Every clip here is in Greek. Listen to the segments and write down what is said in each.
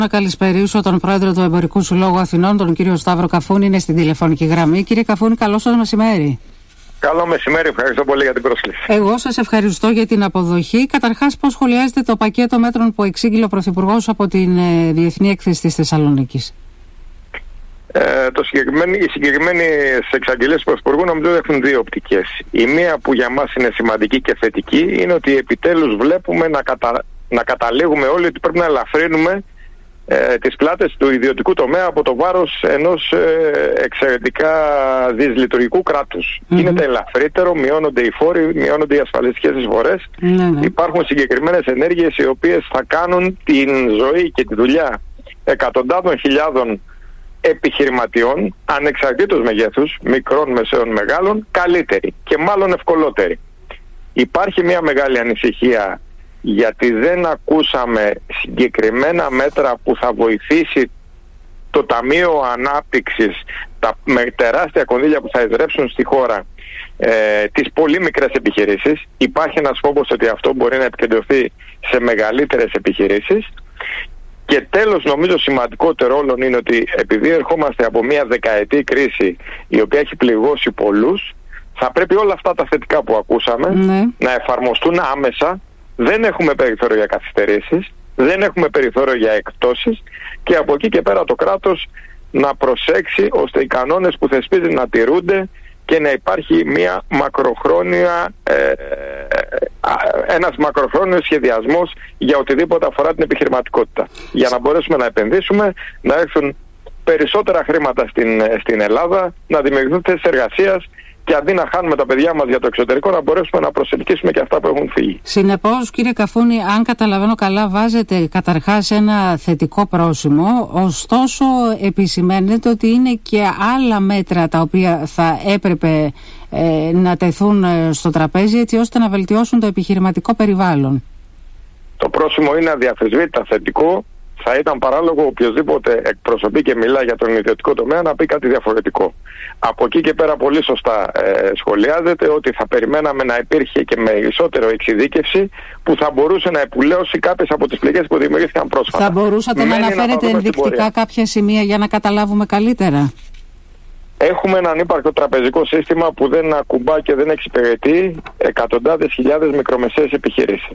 Να καλησπερίσω τον πρόεδρο του Εμπορικού Συλλόγου Αθηνών, τον κύριο Σταύρο Καφούνη, είναι στην τηλεφωνική γραμμή. Κύριε Καφούνη, καλό σας μεσημέρι. Καλό μεσημέρι, ευχαριστώ πολύ για την πρόσκληση. Εγώ σας ευχαριστώ για την αποδοχή. Καταρχάς, πώς σχολιάζετε το πακέτο μέτρων που εξήγηλε ο Πρωθυπουργός από την Διεθνή Έκθεση της Θεσσαλονίκης? Οι συγκεκριμένες εξαγγελίες του Πρωθυπουργού νομίζω έχουν δύο οπτικές. Η μία που για μας είναι σημαντική και θετική είναι ότι επιτέλους βλέπουμε να καταλήγουμε όλοι ότι πρέπει να ελαφρύνουμε τις πλάτες του ιδιωτικού τομέα από το βάρος ενός εξαιρετικά δυσλειτουργικού κράτους. Γίνεται ελαφρύτερο, μειώνονται οι φόροι, μειώνονται οι ασφαλιστικές εισφορές. Υπάρχουν συγκεκριμένες ενέργειες οι οποίες θα κάνουν την ζωή και τη δουλειά εκατοντάδων χιλιάδων επιχειρηματιών, ανεξαρτήτως μεγέθους, μικρών, μεσαίων, μεγάλων, καλύτερη και μάλλον ευκολότερη. Υπάρχει μια μεγάλη ανησυχία γιατί δεν ακούσαμε συγκεκριμένα μέτρα που θα βοηθήσει το Ταμείο Ανάπτυξης με τεράστια κονδύλια που θα εισρέψουν στη χώρα τις πολύ μικρές επιχειρήσεις. Υπάρχει ένας φόβος ότι αυτό μπορεί να επικεντρωθεί σε μεγαλύτερες επιχειρήσεις. Και τέλος, νομίζω σημαντικότερο όλων είναι ότι επειδή ερχόμαστε από μια δεκαετή κρίση η οποία έχει πληγώσει πολλούς, θα πρέπει όλα αυτά τα θετικά που ακούσαμε να εφαρμοστούν άμεσα. Δεν έχουμε περιθώριο για καθυστερήσεις, δεν έχουμε περιθώριο για εκπτώσεις και από εκεί και πέρα το κράτος να προσέξει ώστε οι κανόνες που θεσπίζει να τηρούνται και να υπάρχει μια ένας μακροχρόνιος σχεδιασμός για οτιδήποτε αφορά την επιχειρηματικότητα. Για να μπορέσουμε να επενδύσουμε, να έρθουν περισσότερα χρήματα στην Ελλάδα, να δημιουργηθούν θέσεις εργασίας και αντί να χάνουμε τα παιδιά μας για το εξωτερικό, να μπορέσουμε να προσελκύσουμε και αυτά που έχουν φύγει. Συνεπώς, κύριε Καφούνη, αν καταλαβαίνω καλά, βάζετε καταρχάς ένα θετικό πρόσημο, ωστόσο επισημαίνετε ότι είναι και άλλα μέτρα τα οποία θα έπρεπε να τεθούν στο τραπέζι έτσι ώστε να βελτιώσουν το επιχειρηματικό περιβάλλον. Το πρόσημο είναι αδιαφεσβήτητα θετικό. Θα ήταν παράλογο οποιοδήποτε εκπροσωπεί και μιλά για τον ιδιωτικό τομέα να πει κάτι διαφορετικό. Από εκεί και πέρα πολύ σωστά σχολιάζεται ότι θα περιμέναμε να υπήρχε και περισσότερο εξειδίκευση που θα μπορούσε να επουλέωσει κάποιες από τις πληγές που δημιουργήθηκαν πρόσφατα. Θα μπορούσατε να αναφέρετε ενδεικτικά κάποια σημεία για να καταλάβουμε καλύτερα? Έχουμε έναν ύπαρκτο τραπεζικό σύστημα που δεν ακουμπά και δεν εξυπηρετεί εκατοντάδες χιλιάδες μικρομεσαίες επιχειρήσεις.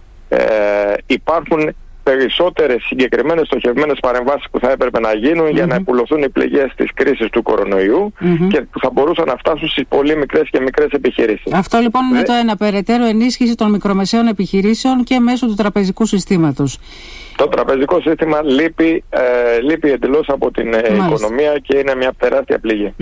Υπάρχουν περισσότερες συγκεκριμένες στοχευμένες παρεμβάσεις που θα έπρεπε να γίνουν για να επουλωθούν οι πληγές της κρίσης του κορονοϊού και που θα μπορούσαν να φτάσουν στις πολύ μικρές και μικρές επιχειρήσεις. Αυτό λοιπόν είναι το ένα, περαιτέρω ενίσχυση των μικρομεσαίων επιχειρήσεων και μέσω του τραπεζικού συστήματος. Το τραπεζικό σύστημα λείπει εντελώς από την οικονομία και είναι μια τεράστια πληγή.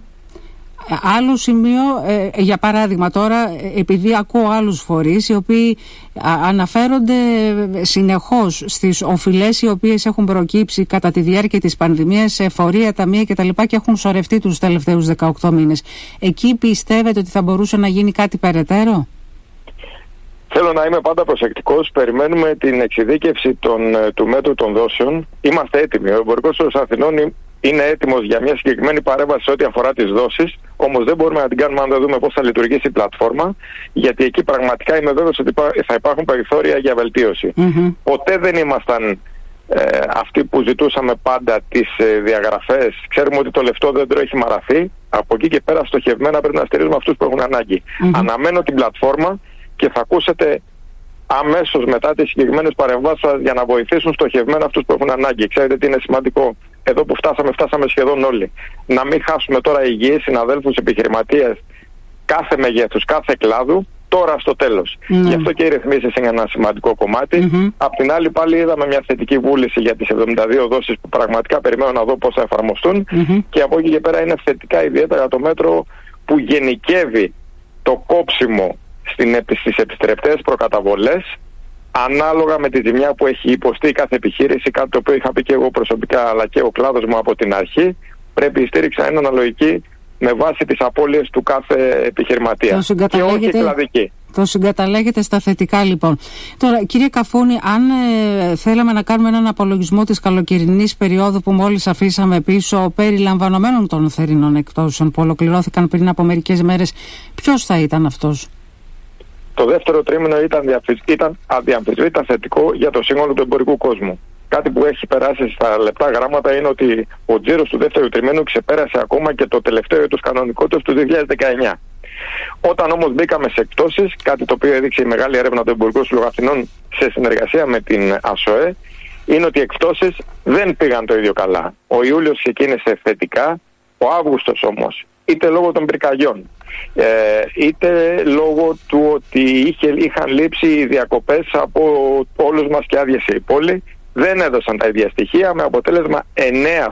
Άλλο σημείο, για παράδειγμα τώρα, επειδή ακούω άλλους φορείς οι οποίοι αναφέρονται συνεχώς στις οφειλές οι οποίες έχουν προκύψει κατά τη διάρκεια της πανδημίας σε εφορία, ταμεία κτλ. Και έχουν σωρευτεί τους τελευταίους 18 μήνες. Εκεί πιστεύετε ότι θα μπορούσε να γίνει κάτι περαιτέρω? Θέλω να είμαι πάντα προσεκτικός. Περιμένουμε την εξειδίκευση του μέτρου των δόσεων. Είμαστε έτοιμοι. Ο Εμπορικός Σύλλογος Αθηνών είναι έτοιμος για μια συγκεκριμένη παρέμβαση ό,τι αφορά τις δόσεις. Όμως δεν μπορούμε να την κάνουμε αν δεν δούμε πώς θα λειτουργήσει η πλατφόρμα. Γιατί εκεί πραγματικά είμαι βέβαιος ότι θα υπάρχουν περιθώρια για βελτίωση. Ποτέ δεν ήμασταν αυτοί που ζητούσαμε πάντα τις διαγραφές. Ξέρουμε ότι το λεφτό δέντρο έχει μαραθεί. Από εκεί και πέρα στοχευμένα πρέπει να στηρίζουμε αυτούς που έχουν ανάγκη. Αναμένω την πλατφόρμα και θα ακούσετε αμέσως μετά τις συγκεκριμένες παρεμβάσεις για να βοηθήσουν στοχευμένα αυτούς που έχουν ανάγκη. Ξέρετε τι είναι σημαντικό? Εδώ που φτάσαμε σχεδόν όλοι. Να μην χάσουμε τώρα υγιείς συναδέλφους επιχειρηματίες κάθε μεγέθους, κάθε κλάδου, τώρα στο τέλος. Γι' αυτό και οι ρυθμίσεις είναι ένα σημαντικό κομμάτι. Απ' την άλλη πάλι είδαμε μια θετική βούληση για τις 72 δόσεις που πραγματικά περιμένω να δω πώς θα εφαρμοστούν. Και από εκεί και πέρα είναι θετικά ιδιαίτερα το μέτρο που γενικεύει το κόψιμο στις επιστρεπτές προκαταβολές ανάλογα με τη ζημιά που έχει υποστεί κάθε επιχείρηση, κάτι το οποίο είχα πει και εγώ προσωπικά αλλά και ο κλάδος μου από την αρχή. Πρέπει η στήριξη να είναι αναλογική με βάση τις απώλειες του κάθε επιχειρηματία και όχι κλαδική. Το συγκαταλέγετε στα θετικά λοιπόν. Τώρα κύριε Καφούνη, αν θέλαμε να κάνουμε έναν απολογισμό της καλοκαιρινής περίοδου που μόλις αφήσαμε πίσω περιλαμβανομένων των θερινών εκπτώσεων που ολοκληρώθηκαν πριν από μερικές μέρες, ποιος θα ήταν αυτός? Το δεύτερο τρίμηνο ήταν αδιαμφισβήτητα θετικό για το σύνολο του εμπορικού κόσμου. κάτι που έχει περάσει στα λεπτά γράμματα είναι ότι ο τζίρος του δεύτερου τριμήνου ξεπέρασε ακόμα και το τελευταίο έτος κανονικότητας του 2019. Όταν όμως μπήκαμε σε εκπτώσεις, κάτι το οποίο έδειξε η μεγάλη έρευνα του Εμπορικού Συλλόγου Αθηνών σε συνεργασία με την ΑΣΟΕ, είναι ότι οι εκπτώσεις δεν πήγαν το ίδιο καλά. Ο Ιούλιος ξεκίνησε θετικά, ο Αύγουστος όμως, είτε λόγω των πυρκαγιών, είτε λόγω του ότι είχαν λείψει οι διακοπές από όλους μας και άδειασε η πόλη, δεν έδωσαν τα ίδια στοιχεία, με αποτέλεσμα 9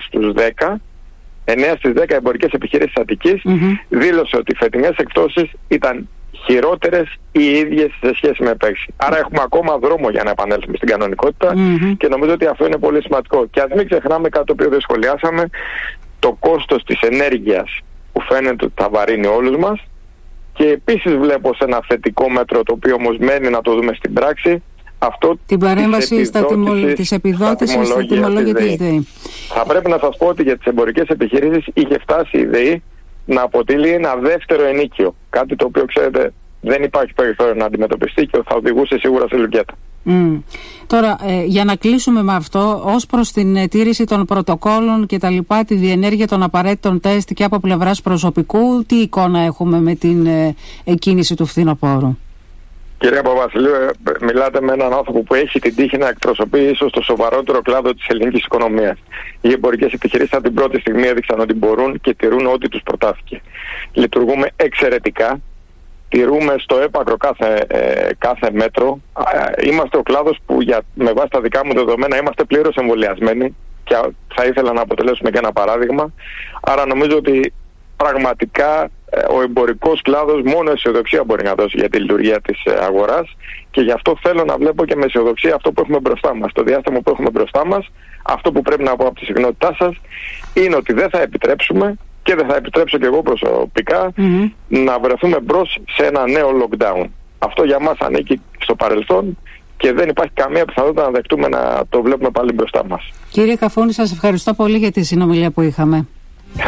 στις 10 εμπορικές επιχειρήσεις Αττικής δήλωσε ότι οι φετινές εκπτώσεις ήταν χειρότερες ή ίδιες σε σχέση με πέρσι. Άρα έχουμε ακόμα δρόμο για να επανέλθουμε στην κανονικότητα και νομίζω ότι αυτό είναι πολύ σημαντικό. Και ας μην ξεχνάμε κάτι το οποίο δεν σχολιάσαμε, το κόστος της ενέργειας που φαίνεται ότι θα βαρύνει όλους μας, και επίσης βλέπω σε ένα θετικό μέτρο, το οποίο όμως μένει να το δούμε στην πράξη, αυτό την παρέμβαση της επιδότησης στα τιμολόγια της ΔΕΗ. Θα πρέπει να σας πω ότι για τις εμπορικές επιχειρήσεις είχε φτάσει η ΔΕΗ να αποτελεί ένα δεύτερο ενίκιο. Κάτι το οποίο, ξέρετε, δεν υπάρχει περιθώριο να αντιμετωπιστεί και θα οδηγούσε σίγουρα σε λουκέτα. Τώρα, για να κλείσουμε με αυτό, ως προς την τήρηση των πρωτοκόλων και τα λοιπά, τη διενέργεια των απαραίτητων τεστ και από πλευράς προσωπικού, τι εικόνα έχουμε με την εκκίνηση του φθινοπόρου? Κυρία Παπαβασιλείου, μιλάτε με έναν άνθρωπο που έχει την τύχη να εκπροσωπεί ίσως το σοβαρότερο κλάδο της ελληνικής οικονομίας. Οι εμπορικές επιχειρήσεις από την πρώτη στιγμή έδειξαν ότι μπορούν και τηρούν ό,τι τους προτάθηκε. Λειτουργούμε εξαιρετικά. Τηρούμε στο έπακρο κάθε μέτρο. Είμαστε ο κλάδος που, με βάση τα δικά μου δεδομένα, είμαστε πλήρως εμβολιασμένοι και θα ήθελα να αποτελέσουμε και ένα παράδειγμα. Άρα νομίζω ότι πραγματικά ο εμπορικός κλάδος μόνο αισιοδοξία μπορεί να δώσει για τη λειτουργία της αγοράς, και γι' αυτό θέλω να βλέπω και με αισιοδοξία αυτό που έχουμε μπροστά μας. Το διάστημα που έχουμε μπροστά μας, αυτό που πρέπει να πω από τη συχνότητά σας είναι ότι δεν θα επιτρέψουμε, και δεν θα επιτρέψω και εγώ προσωπικά, να βρεθούμε μπρος σε ένα νέο lockdown. Αυτό για μας ανήκει στο παρελθόν και δεν υπάρχει καμία πιθανότητα να δεχτούμε να το βλέπουμε πάλι μπροστά μας. Κύριε Καφούνη, σας ευχαριστώ πολύ για τη συνομιλία που είχαμε.